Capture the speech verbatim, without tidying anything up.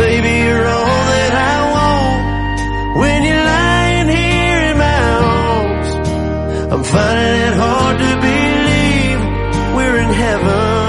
Baby, you're all that I want. When you're lying here in my arms, I'm finding it hard to believe we're in heaven.